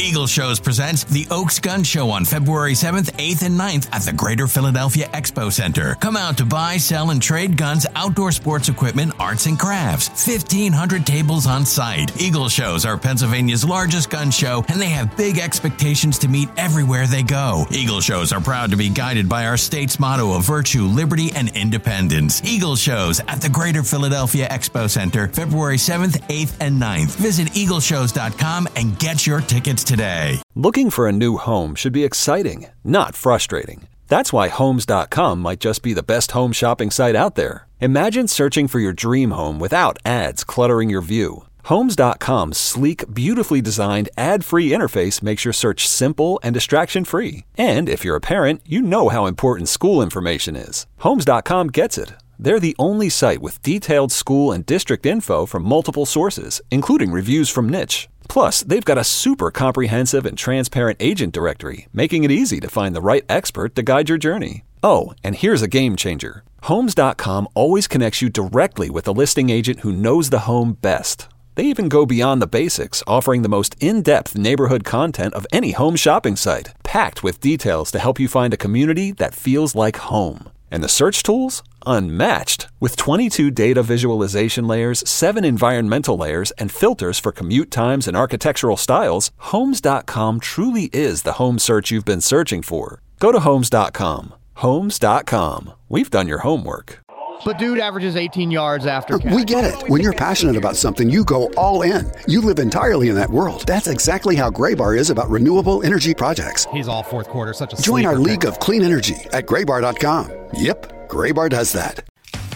Eagle Shows presents the Oaks Gun Show on February 7th, 8th, and 9th at the Greater Philadelphia Expo Center. Come out to buy, sell, and trade guns, outdoor sports equipment, arts, and crafts. 1,500 tables on site. Eagle Shows are Pennsylvania's largest gun show, and they have big expectations to meet everywhere they go. Eagle Shows are proud to be guided by our state's motto of virtue, liberty, and independence. Eagle Shows at the Greater Philadelphia Expo Center, February 7th, 8th, and 9th. Visit eagleshows.com and get your tickets today. Looking for a new home should be exciting, not frustrating. That's why Homes.com might just be the best home shopping site out there. Imagine searching for your dream home without ads cluttering your view. Homes.com's sleek, beautifully designed, ad-free interface makes your search simple and distraction-free. And if you're a parent, you know how important school information is. Homes.com gets it. They're the only site with detailed school and district info from multiple sources, including reviews from Niche. Plus, they've got a super comprehensive and transparent agent directory, making it easy to find the right expert to guide your journey. Oh, and here's a game changer. Homes.com always connects you directly with a listing agent who knows the home best. They even go beyond the basics, offering the most in-depth neighborhood content of any home shopping site, packed with details to help you find a community that feels like home. And the search tools? Unmatched. With 22 data visualization layers, 7 environmental layers, and filters for commute times and architectural styles, Homes.com truly is the home search you've been searching for. Go to Homes.com. Homes.com. We've done your homework. But dude averages 18 yards after catch. We get it. When you're passionate about something, you go all in. You live entirely in that world. That's exactly how Graybar is about renewable energy projects. He's all fourth quarter, such a Join our sleeper league pick. of clean energy at graybar.com. Yep, Graybar does that.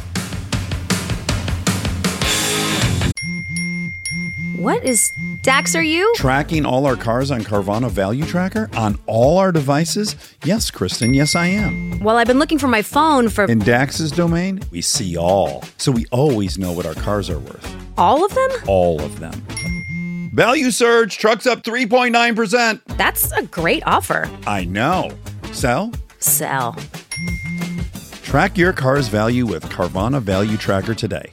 What is Dax, are you? Tracking all our cars on Carvana Value Tracker on all our devices? Yes, Kristen, yes, I am. Well, I've been looking for my phone for... In Dax's domain, we see all. So we always know what our cars are worth. All of them? All of them. Value surge, trucks up 3.9%. That's a great offer. I know. Sell? Sell. Track your car's value with Carvana Value Tracker today.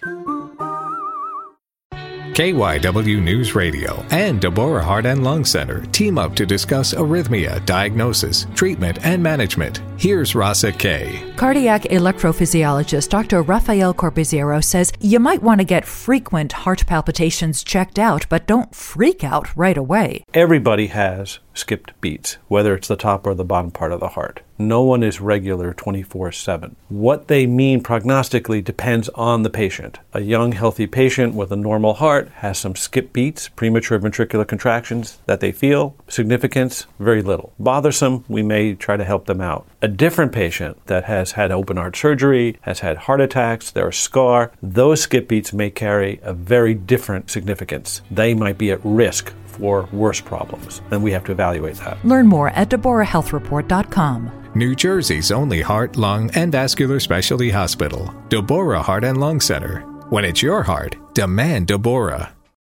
KYW News Radio and Deborah Heart and Lung Center team up to discuss arrhythmia, diagnosis, treatment, and management. Here's Rasa K. Cardiac electrophysiologist Dr. Rafael Corbiziero says you might want to get frequent heart palpitations checked out, but don't freak out right away. Everybody has skipped beats, whether it's the top or the bottom part of the heart. No one is regular 24/7. What they mean prognostically depends on the patient. A young, healthy patient with a normal heart has some skip beats, premature ventricular contractions that they feel. Significance, very little. Bothersome, we may try to help them out. A different patient that has had open heart surgery, has had heart attacks, they're a scar, those skip beats may carry a very different significance. They might be at risk for worse problems, and we have to evaluate that. Learn more at DeborahHealthReport.com. New Jersey's only heart, lung, and vascular specialty hospital, Deborah Heart and Lung Center. When it's your heart, demand Deborah.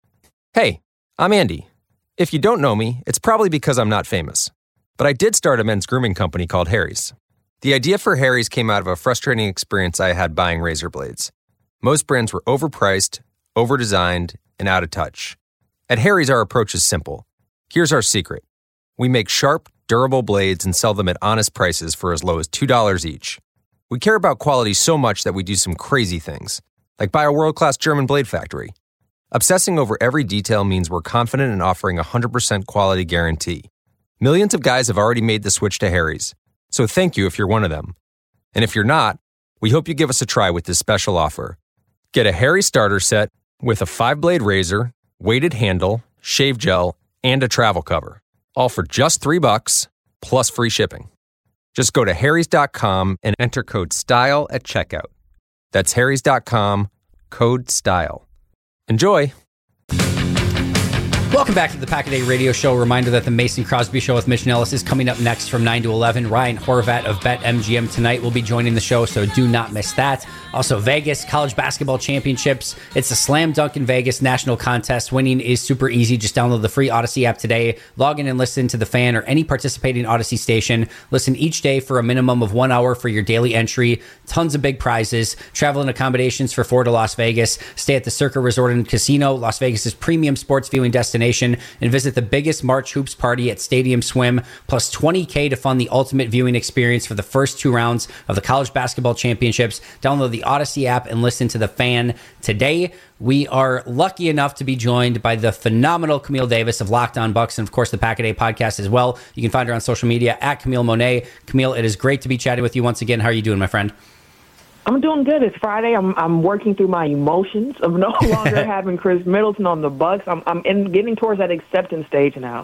Hey, I'm Andy. If you don't know me, it's probably because I'm not famous. But I did start a men's grooming company called Harry's. The idea for Harry's came out of a frustrating experience I had buying razor blades. Most brands were overpriced, overdesigned, and out of touch. At Harry's, our approach is simple. Here's our secret. We make sharp, durable blades and sell them at honest prices for as low as $2 each. We care about quality so much that we do some crazy things, like buy a world-class German blade factory. Obsessing over every detail means we're confident in offering a 100% quality guarantee. Millions of guys have already made the switch to Harry's, so thank you if you're one of them. And if you're not, we hope you give us a try with this special offer. Get a Harry's starter set with a 5-blade razor, weighted handle, shave gel, and a travel cover. All for just $3 plus free shipping. Just go to harrys.com and enter code STYLE at checkout. That's harrys.com, code STYLE. Enjoy! Welcome back to the Pack a Day Radio Show. Reminder that the Mason Crosby Show with Mitch Nellis is coming up next from 9 to 11. Ryan Horvat of BetMGM tonight will be joining the show, so do not miss that. Also, Vegas College Basketball Championships. It's a slam dunk in Vegas national contest. Winning is super easy. Just download the free Odyssey app today. Log in and listen to The Fan or any participating Odyssey station. Listen each day for a minimum of 1 hour for your daily entry. Tons of big prizes. Travel and accommodations for 4 to Las Vegas. Stay at the Circa Resort and Casino, Las Vegas's premium sports viewing destination. destination and visit the biggest March hoops party at Stadium Swim, plus $20K to fund the ultimate viewing experience for the first 2 rounds of the college basketball championships. Download the Odyssey app and listen to The Fan today. We are lucky enough to be joined by the phenomenal Camille Davis of Locked On Bucks and, of course, the Pack-A-Day podcast as well. You can find her on social media at Camille Monet. Camille, it is great to be chatting with you once again. How are you doing, my friend? I'm doing good. It's Friday. I'm working through my emotions of no longer having Chris Middleton on the Bucks. I'm getting towards that acceptance stage now.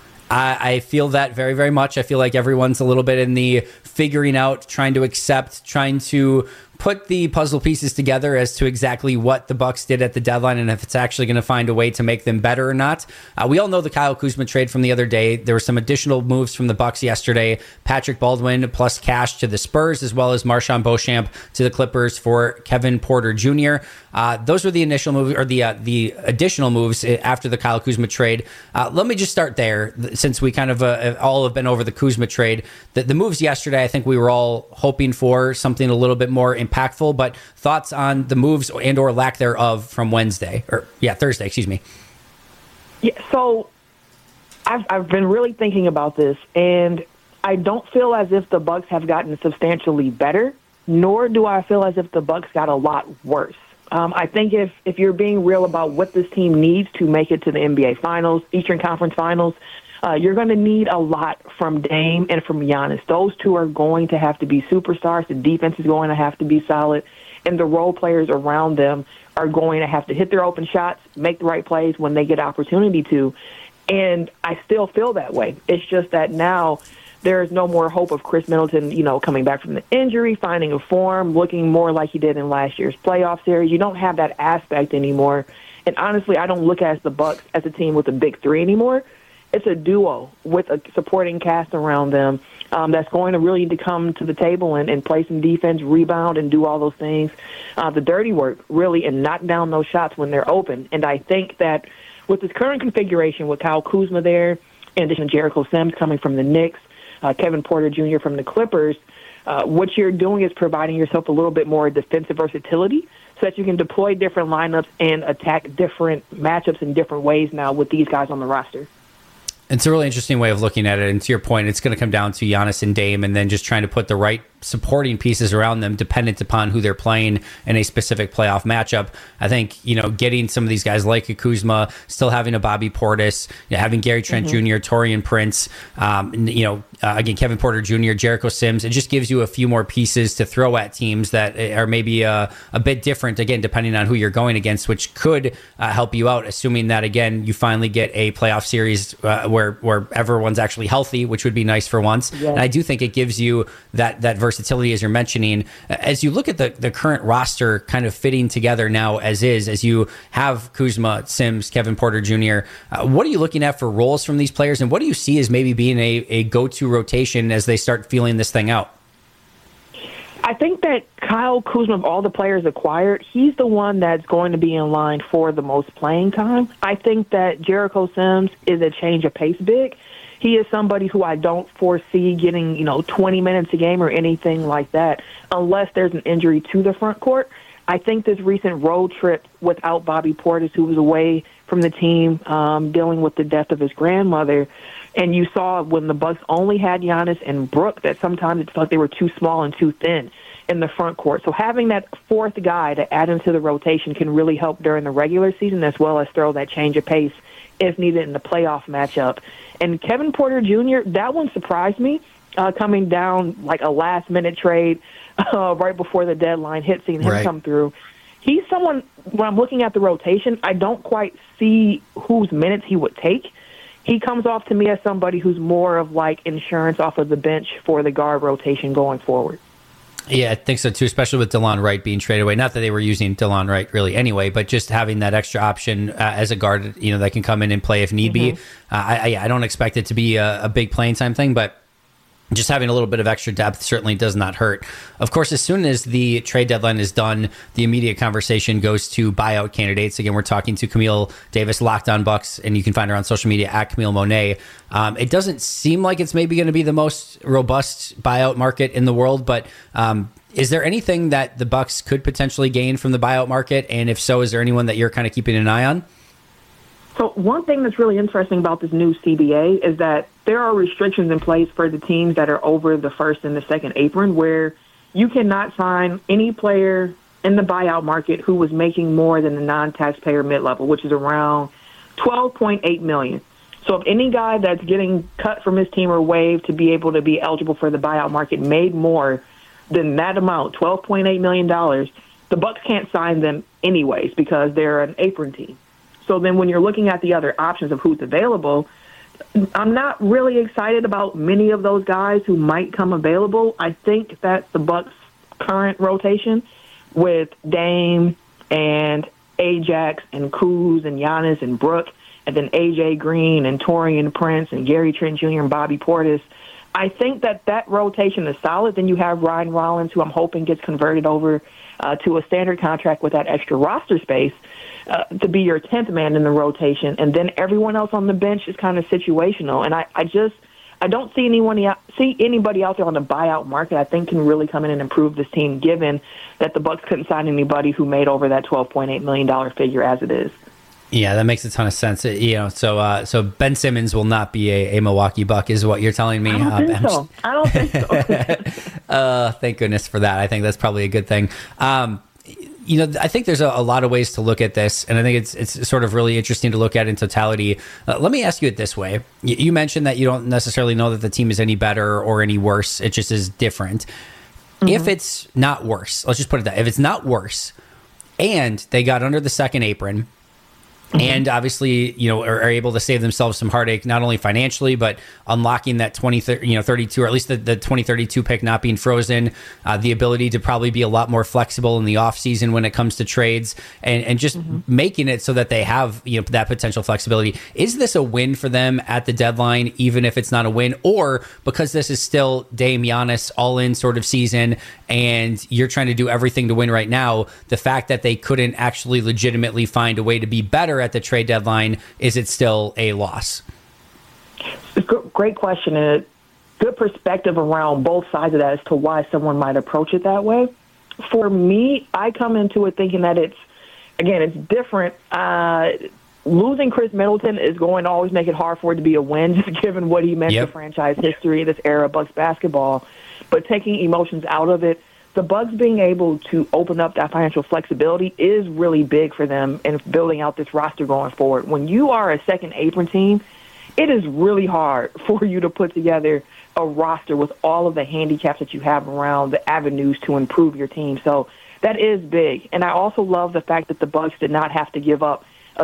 I feel that very, very much. I feel like everyone's a little bit in the figuring out, trying to accept, trying to put the puzzle pieces together as to exactly what the Bucks did at the deadline and if it's actually going to find a way to make them better or not. We all know the Kyle Kuzma trade from the other day. There were some additional moves from the Bucks yesterday. Patrick Baldwin plus cash to the Spurs, as well as Marshawn Beauchamp to the Clippers for Kevin Porter Jr. Those were the initial moves, or the additional moves after the Kyle Kuzma trade. Let me just start there, since we kind of all have been over the Kuzma trade. The moves yesterday, I think we were all hoping for something a little bit more impactful, but thoughts on the moves and or lack thereof from Thursday, excuse me. Yeah, so I've been really thinking about this, and I don't feel as if the Bucks have gotten substantially better, nor do I feel as if the Bucks got a lot worse. I think if you're being real about what this team needs to make it to the NBA Finals, Eastern Conference Finals, you're going to need a lot from Dame and from Giannis. Those two are going to have to be superstars. The defense is going to have to be solid, and the role players around them are going to have to hit their open shots, make the right plays when they get opportunity to. And I still feel that way. It's just that now there is no more hope of Chris Middleton, coming back from the injury, finding a form, looking more like he did in last year's playoff series. You don't have that aspect anymore. And honestly, I don't look at the Bucks as a team with a big three anymore. It's a duo with a supporting cast around them that's going to really need to come to the table and play some defense, rebound, and do all those things. The dirty work, really, and knock down those shots when they're open. And I think that with this current configuration, with Kyle Kuzma there, in addition to Jericho Sims coming from the Knicks, Kevin Porter Jr. from the Clippers, what you're doing is providing yourself a little bit more defensive versatility so that you can deploy different lineups and attack different matchups in different ways now with these guys on the roster. It's a really interesting way of looking at it. And to your point, it's going to come down to Giannis and Dame and then just trying to put the right supporting pieces around them dependent upon who they're playing in a specific playoff matchup. I think, getting some of these guys like a Kuzma, still having a Bobby Portis, having Gary Trent Jr., Taurean Prince, again, Kevin Porter Jr., Jericho Sims, it just gives you a few more pieces to throw at teams that are maybe a bit different, again, depending on who you're going against, which could help you out, assuming that, again, you finally get a playoff series where everyone's actually healthy, which would be nice for once. Yeah. And I do think it gives you that versatility, as you're mentioning. As you look at the current roster kind of fitting together now as you have Kuzma, Sims, Kevin Porter Jr., what are you looking at for roles from these players, and what do you see as maybe being a go-to rotation as they start feeling this thing out? I think that Kyle Kuzma, of all the players acquired, he's the one that's going to be in line for the most playing time. I think that Jericho Sims is a change of pace big. He is somebody who I don't foresee getting, 20 minutes a game or anything like that unless there's an injury to the front court. I think this recent road trip without Bobby Portis, who was away from the team dealing with the death of his grandmother, and you saw when the Bucks only had Giannis and Brook that sometimes it felt like they were too small and too thin in the front court. So having that fourth guy to add into the rotation can really help during the regular season as well as throw that change of pace if needed in the playoff matchup. And Kevin Porter Jr., that one surprised me, coming down like a last-minute trade right before the deadline hit, seeing him come through. He's someone, when I'm looking at the rotation, I don't quite see whose minutes he would take. He comes off to me as somebody who's more of like insurance off of the bench for the guard rotation going forward. Yeah, I think so too, especially with DeLon Wright being traded away. Not that they were using DeLon Wright really anyway, but just having that extra option as a guard, that can come in and play if need be. I don't expect it to be a big playing time thing, but just having a little bit of extra depth certainly does not hurt. Of course, as soon as the trade deadline is done, the immediate conversation goes to buyout candidates. Again, we're talking to Camille Davis, Locked On Bucks, and you can find her on social media at Camille Monet. It doesn't seem like it's maybe going to be the most robust buyout market in the world, but is there anything that the Bucks could potentially gain from the buyout market? And if so, is there anyone that you're kind of keeping an eye on? So one thing that's really interesting about this new CBA is that there are restrictions in place for the teams that are over the first and the second apron, where you cannot sign any player in the buyout market who was making more than the non-taxpayer mid-level, which is around $12.8 million. So if any guy that's getting cut from his team or waived to be able to be eligible for the buyout market made more than that amount, $12.8 million, the Bucks can't sign them anyways because they're an apron team. So then when you're looking at the other options of who's available, I'm not really excited about many of those guys who might come available. I think that the Bucks' current rotation with Dame and Ajax and Kuz and Giannis and Brook, and then A.J. Green and Taurean Prince and Gary Trent Jr. and Bobby Portis, I think that rotation is solid. Then you have Ryan Rollins, who I'm hoping gets converted over to a standard contract with that extra roster space to be your 10th man in the rotation. And then everyone else on the bench is kind of situational. And I don't see anybody out there on the buyout market I think can really come in and improve this team, given that the Bucks couldn't sign anybody who made over that $12.8 million figure as it is. Yeah, that makes a ton of sense. So Ben Simmons will not be a Milwaukee Buck, is what you're telling me. I don't think so. Thank goodness for that. I think that's probably a good thing. I think there's a lot of ways to look at this, and I think it's sort of really interesting to look at in totality. Let me ask you it this way. You mentioned that you don't necessarily know that the team is any better or any worse. It just is different. Mm-hmm. If it's not worse, let's just put it that. If it's not worse, and they got under the second apron, and obviously, are able to save themselves some heartache, not only financially, but unlocking that 2032, or at least the 2032 pick not being frozen, the ability to probably be a lot more flexible in the offseason when it comes to trades, and just making it so that they have that potential flexibility. Is this a win for them at the deadline, even if it's not a win? Or because this is still Dame Giannis all-in sort of season, and you're trying to do everything to win right now, the fact that they couldn't actually legitimately find a way to be better at the trade deadline, is it still a loss? Great question, and a good perspective around both sides of that as to why someone might approach it that way. For me, I come into it thinking that it's different. Losing Chris Middleton is going to always make it hard for it to be a win, just given what he meant to franchise history, this era of Bucks basketball. But taking emotions out of it, the Bucks being able to open up that financial flexibility is really big for them in building out this roster going forward. When you are a second apron team, it is really hard for you to put together a roster with all of the handicaps that you have around the avenues to improve your team. So that is big. And I also love the fact that the Bucks did not have to give up their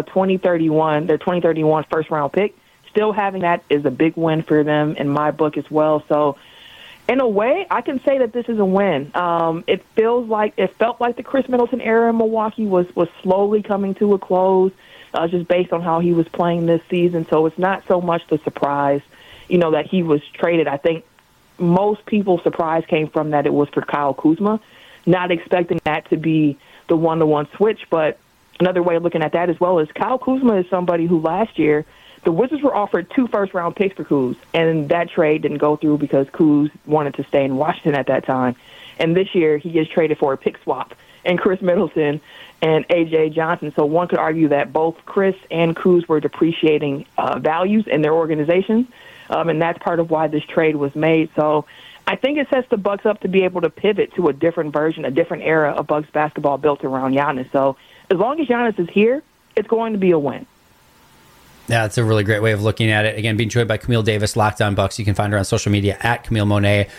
2031 first-round pick. Still having that is a big win for them in my book as well. So in a way, I can say that this is a win. It felt like the Chris Middleton era in Milwaukee was slowly coming to a close, just based on how he was playing this season. So it's not so much the surprise, that he was traded. I think most people's surprise came from that it was for Kyle Kuzma, not expecting that to be the one-to-one switch. But another way of looking at that as well is Kyle Kuzma is somebody who last year the Wizards were offered 2 first-round picks for Kuz, and that trade didn't go through because Kuz wanted to stay in Washington at that time. And this year, he gets traded for a pick swap, and Chris Middleton and A.J. Johnson. So one could argue that both Chris and Kuz were depreciating values in their organizations, and that's part of why this trade was made. So I think it sets the Bucks up to be able to pivot to a different version, a different era of Bucks basketball built around Giannis. So as long as Giannis is here, it's going to be a win. Yeah, that's a really great way of looking at it. Again, being joined by Camille Davis, Locked On Bucks. You can find her on social media at Camille Monet.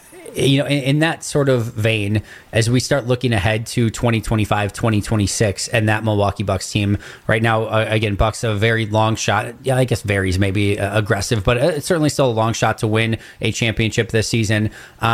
In that sort of vein, as we start looking ahead to 2025, 2026, and that Milwaukee Bucks team right now, again, Bucks have a very long shot. Yeah, I guess varies, maybe aggressive, but it's certainly still a long shot to win a championship this season.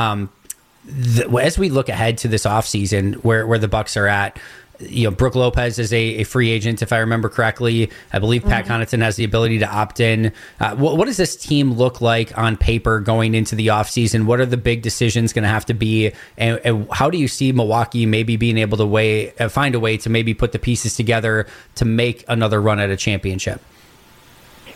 As we look ahead to this offseason, where the Bucks are at, Brook Lopez is a free agent, if I remember correctly. I believe Pat Connaughton has the ability to opt in. What does this team look like on paper going into the offseason? What are the big decisions going to have to be? And how do you see Milwaukee maybe being able to find a way to maybe put the pieces together to make another run at a championship?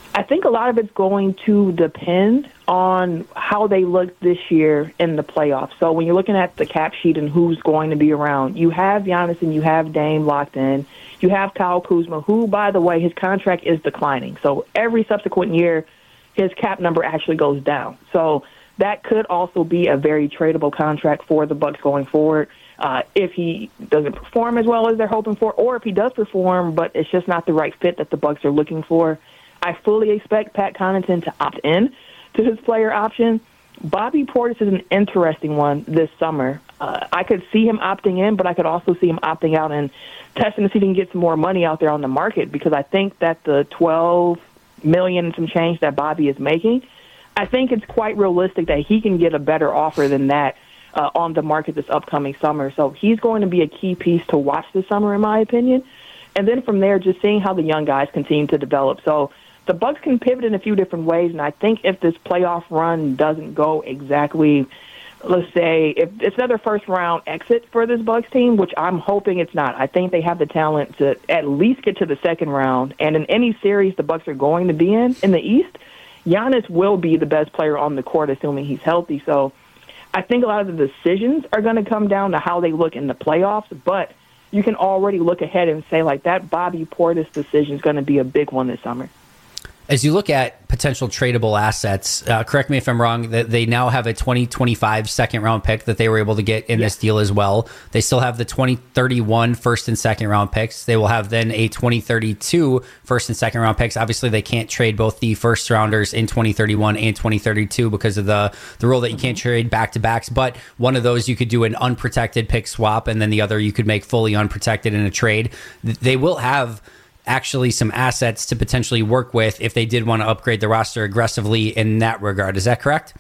I think a lot of it's going to depend on how they look this year in the playoffs. So when you're looking at the cap sheet and who's going to be around, you have Giannis and you have Dame locked in. You have Kyle Kuzma, who, by the way, his contract is declining. So every subsequent year, his cap number actually goes down. So that could also be a very tradable contract for the Bucks going forward. If he doesn't perform as well as they're hoping for, or if he does perform, but it's just not the right fit that the Bucks are looking for, I fully expect Pat Connaughton to opt in to his player option. Bobby Portis is an interesting one this summer. I could see him opting in, but I could also see him opting out and testing to see if he can get some more money out there on the market, because I think that the $12 million and some change that Bobby is making, I think it's quite realistic that he can get a better offer than that on the market this upcoming summer. So he's going to be a key piece to watch this summer, in my opinion. And then from there, just seeing how the young guys continue to develop. So the Bucks can pivot in a few different ways, and I think if this playoff run doesn't go exactly, let's say, if it's another first-round exit for this Bucks team, which I'm hoping it's not. I think they have the talent to at least get to the second round. And in any series the Bucks are going to be in the East, Giannis will be the best player on the court, assuming he's healthy. So I think a lot of the decisions are going to come down to how they look in the playoffs, but you can already look ahead and say, like, that Bobby Portis decision is going to be a big one this summer. As you look at potential tradable assets, correct me if I'm wrong, that they now have a 2025 second-round pick that they were able to get in this deal as well. They still have the 2031 first and second-round picks. They will have then a 2032 first and second-round picks. Obviously, they can't trade both the first-rounders in 2031 and 2032 because of the rule that you can't trade back-to-backs. But one of those, you could do an unprotected pick swap, and then the other you could make fully unprotected in a trade. They will have actually some assets to potentially work with if they did want to upgrade the roster aggressively in that regard. Is that correct?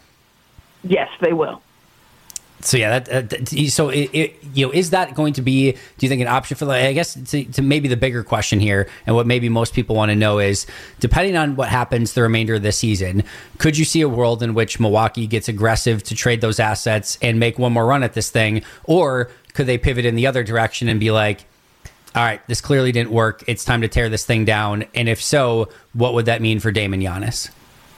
Yes, they will. So yeah, is that going to be, do you think, an option for, I guess, to maybe the bigger question here, and what maybe most people want to know is, depending on what happens the remainder of the season, could you see a world in which Milwaukee gets aggressive to trade those assets and make one more run at this thing, or could they pivot in the other direction and be like, all right, this clearly didn't work, it's time to tear this thing down? And if so, what would that mean for Dame and Giannis?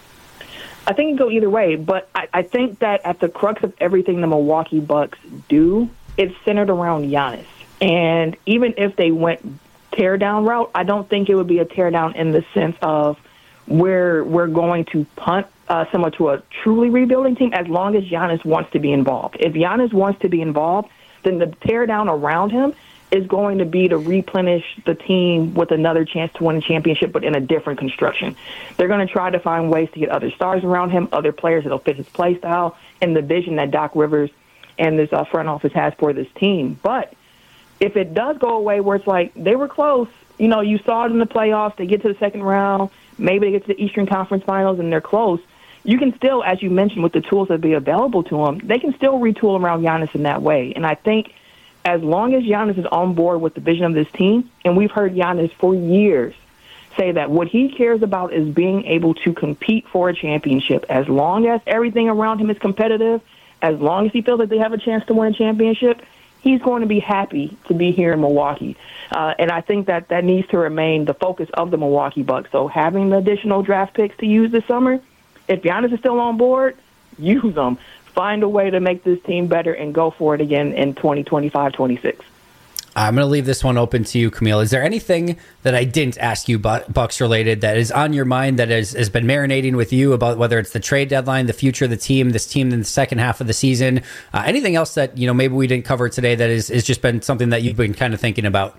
I think it can go either way, but I think that at the crux of everything the Milwaukee Bucks do, it's centered around Giannis. And even if they went tear-down route, I don't think it would be a tear-down in the sense of we're going to punt similar to a truly rebuilding team, as long as Giannis wants to be involved. If Giannis wants to be involved, then the tear-down around him is going to be to replenish the team with another chance to win a championship, but in a different construction. They're going to try to find ways to get other stars around him, other players that will fit his play style and the vision that Doc Rivers and this front office has for this team. But if it does go away where it's like they were close, you saw it in the playoffs, they get to the second round, maybe they get to the Eastern Conference Finals and they're close, you can still, as you mentioned, with the tools that be available to them, they can still retool around Giannis in that way. And I think as long as Giannis is on board with the vision of this team, and we've heard Giannis for years say that what he cares about is being able to compete for a championship. As long as everything around him is competitive, as long as he feels that they have a chance to win a championship, he's going to be happy to be here in Milwaukee. And I think that needs to remain the focus of the Milwaukee Bucks. So having the additional draft picks to use this summer, if Giannis is still on board, use them. Find a way to make this team better and go for it again in 2025-26. I'm going to leave this one open to you, Camille. Is there anything that I didn't ask you, Bucks related, that is on your mind that has been marinating with you about whether it's the trade deadline, the future of the team, this team in the second half of the season? Anything else that maybe we didn't cover today that has just been something that you've been kind of thinking about?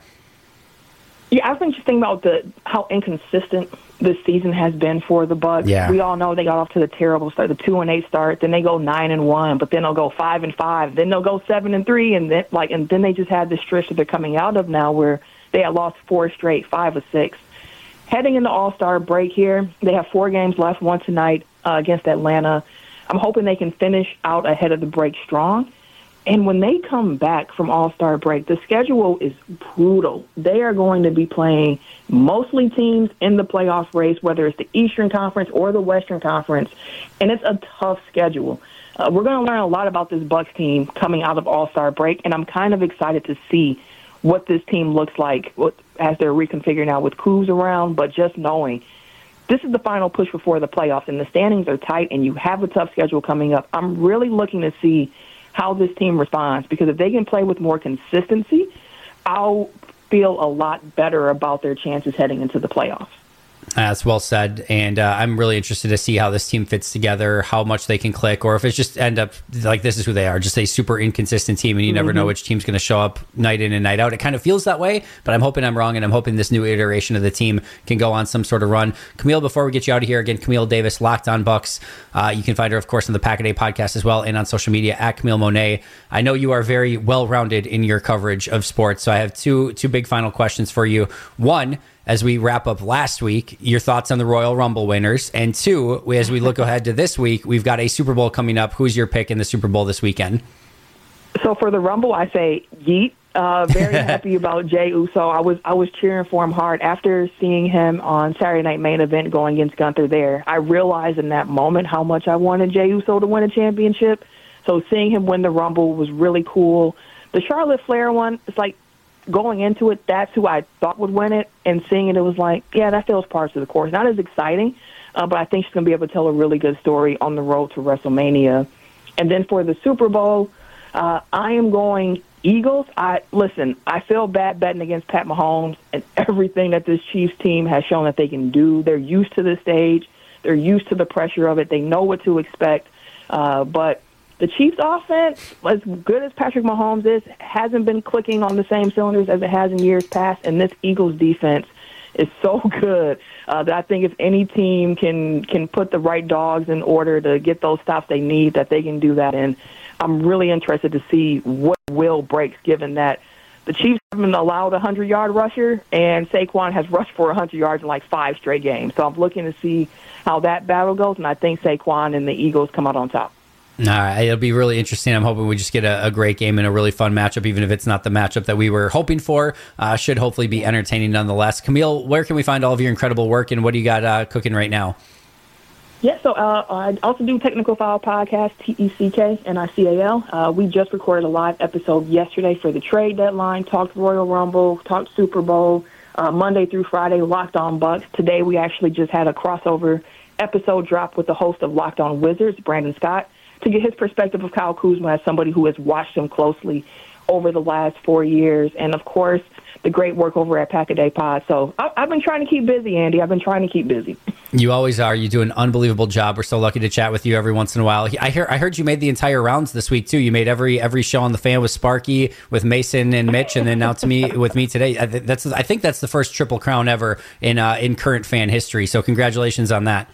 Yeah, I've been just thinking about how inconsistent this season has been for the Bucks. Yeah. We all know they got off to the terrible start, the 2-8 start. Then they go 9-1, but then they'll go 5-5. Then they'll go 7-3, and then they just had this stretch that they're coming out of now, where they had lost 4 straight, 5 of 6. Heading into All-Star break here, they have 4 games left, one tonight against Atlanta. I'm hoping they can finish out ahead of the break strong. And when they come back from All-Star break, the schedule is brutal. They are going to be playing mostly teams in the playoff race, whether it's the Eastern Conference or the Western Conference, and it's a tough schedule. We're going to learn a lot about this Bucks team coming out of All-Star break, and I'm kind of excited to see what this team looks like as they're reconfiguring now with Kuz around, but just knowing this is the final push before the playoffs, and the standings are tight, and you have a tough schedule coming up. I'm really looking to see how this team responds, because if they can play with more consistency, I'll feel a lot better about their chances heading into the playoffs. That's well said, and I'm really interested to see how this team fits together, how much they can click, or if it's just end up like this is who they are, just a super inconsistent team, and you never know which team's going to show up night in and night out. It kind of feels that way, but I'm hoping I'm wrong, and I'm hoping this new iteration of the team can go on some sort of run. Camille, before we get you out of here, again, Camille Davis, Locked On Bucks. You can find her, of course, on the Pack a Day podcast as well, and on social media at Camille Monet. I know you are very well-rounded in your coverage of sports, so I have two big final questions for you. One, as we wrap up last week, your thoughts on the Royal Rumble winners. And two, as we look ahead to this week, we've got a Super Bowl coming up. Who's your pick in the Super Bowl this weekend? So for the Rumble, I say Yeet. Very happy about Jey Uso. I was cheering for him hard. After seeing him on Saturday Night Main Event going against Gunther there, I realized in that moment how much I wanted Jey Uso to win a championship. So seeing him win the Rumble was really cool. The Charlotte Flair one, it's like, going into it, that's who I thought would win it, and seeing it, it was like, yeah, that feels parts of the course. Not as exciting, but I think she's going to be able to tell a really good story on the road to WrestleMania. And then for the Super Bowl, I am going Eagles. I feel bad betting against Pat Mahomes and everything that this Chiefs team has shown that they can do. They're used to the stage. They're used to the pressure of it. They know what to expect. But the Chiefs' offense, as good as Patrick Mahomes is, hasn't been clicking on the same cylinders as it has in years past, and this Eagles defense is so good that I think if any team can put the right dogs in order to get those stops they need, that they can do that. And I'm really interested to see what will breaks, given that the Chiefs haven't allowed a 100-yard rusher, and Saquon has rushed for 100 yards in like 5 straight games. So I'm looking to see how that battle goes, and I think Saquon and the Eagles come out on top. All right, it'll be really interesting. I'm hoping we just get a great game and a really fun matchup, even if it's not the matchup that we were hoping for. Should hopefully be entertaining nonetheless. Camille, where can we find all of your incredible work, and what do you got cooking right now? Yeah, so I also do Technical Foul Podcast, TECKNICAL. We just recorded a live episode yesterday for the trade deadline, talked Royal Rumble, talked Super Bowl, Monday through Friday, Locked On Bucks. Today we actually just had a crossover episode drop with the host of Locked On Wizards, Brandon Scott, to get his perspective of Kyle Kuzma as somebody who has watched him closely over the last 4 years. And, of course, the great work over at Pack a Day Pod. So I've been trying to keep busy, Andy. I've been trying to keep busy. You always are. You do an unbelievable job. We're so lucky to chat with you every once in a while. I heard you made the entire rounds this week, too. You made every show on The Fan with Sparky, with Mason and Mitch, and then now with me today. I think that's the first Triple Crown ever in current fan history. So congratulations on that.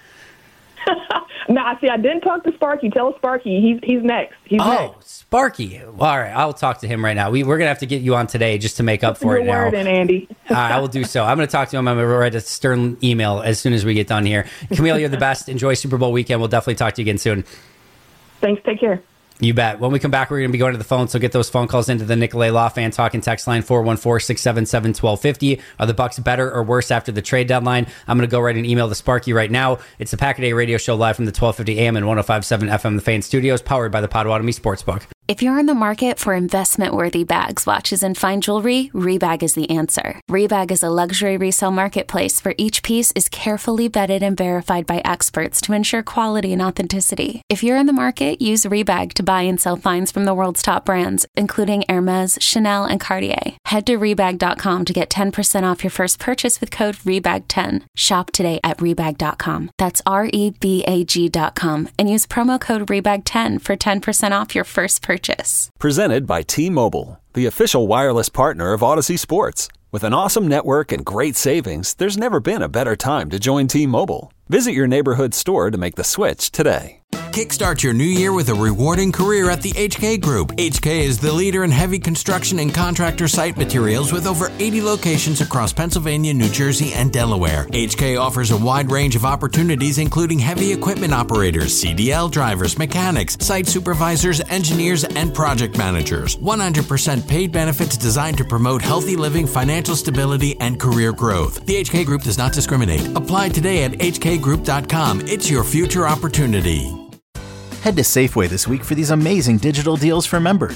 No, I didn't talk to Sparky. Tell Sparky he's next. Next. Sparky. All right, I'll talk to him right now. We're going to have to get you on today just to make up for it now. Word in, Andy. I will do so. I'm going to talk to him. I'm going to write a stern email as soon as we get done here. Camille, you're the best. Enjoy Super Bowl weekend. We'll definitely talk to you again soon. Thanks. Take care. You bet. When we come back, we're going to be going to the phone, so get those phone calls into the Nicolay Law Fan Talk and Text line 414-677-1250. Are the Bucks better or worse after the trade deadline? I'm going to go write an email to Sparky right now. It's the Pack a Day radio show live from the 1250 AM and 105.7 FM The Fan Studios, powered by the Potawatomi Sportsbook. If you're in the market for investment-worthy bags, watches, and fine jewelry, Rebag is the answer. Rebag is a luxury resale marketplace where each piece is carefully vetted and verified by experts to ensure quality and authenticity. If you're in the market, use Rebag to buy and sell finds from the world's top brands, including Hermes, Chanel, and Cartier. Head to Rebag.com to get 10% off your first purchase with code REBAG10. Shop today at Rebag.com. That's REBAG.com. And use promo code REBAG10 for 10% off your first purchase. Presented by T-Mobile, the official wireless partner of Odyssey Sports. With an awesome network and great savings, there's never been a better time to join T-Mobile. Visit your neighborhood store to make the switch today. Kickstart your new year with a rewarding career at the HK Group. HK is the leader in heavy construction and contractor site materials with over 80 locations across Pennsylvania, New Jersey, and Delaware. HK offers a wide range of opportunities, including heavy equipment operators, CDL drivers, mechanics, site supervisors, engineers, and project managers. 100% paid benefits designed to promote healthy living, financial stability, and career growth. The HK Group does not discriminate. Apply today at hkgroup.com. It's your future opportunity. Head to Safeway this week for these amazing digital deals for members.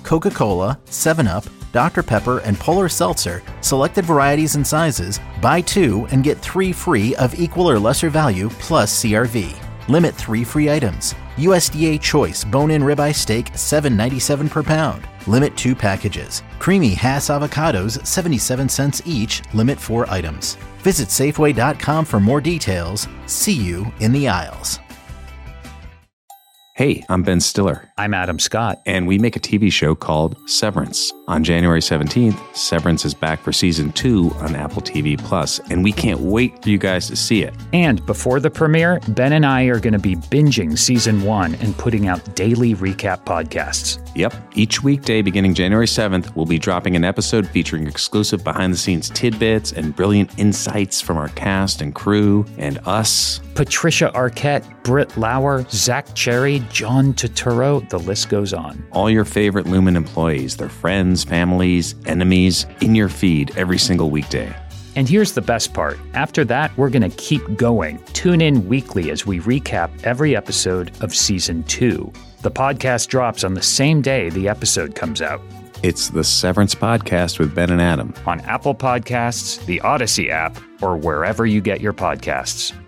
Coca-Cola, 7-Up, Dr. Pepper, and Polar Seltzer, selected varieties and sizes, buy 2 and get 3 free of equal or lesser value plus CRV. Limit 3 free items. USDA Choice Bone-In Ribeye Steak, $7.97 per pound. Limit 2 packages. Creamy Hass Avocados, 77 cents each. Limit 4 items. Visit Safeway.com for more details. See you in the aisles. Hey, I'm Ben Stiller. I'm Adam Scott. And we make a TV show called Severance. On January 17th, Severance is back for season 2 on Apple TV+, and we can't wait for you guys to see it. And before the premiere, Ben and I are going to be binging season 1 and putting out daily recap podcasts. Yep. Each weekday beginning January 7th, we'll be dropping an episode featuring exclusive behind-the-scenes tidbits and brilliant insights from our cast and crew and us. Patricia Arquette, Britt Lauer, Zach Cherry, John Turturro, the list goes on. All your favorite Lumen employees, their friends, families, enemies, in your feed every single weekday. And here's the best part. After that, we're going to keep going. Tune in weekly as we recap every episode of Season 2. The podcast drops on the same day the episode comes out. It's the Severance Podcast with Ben and Adam. On Apple Podcasts, the Odyssey app, or wherever you get your podcasts.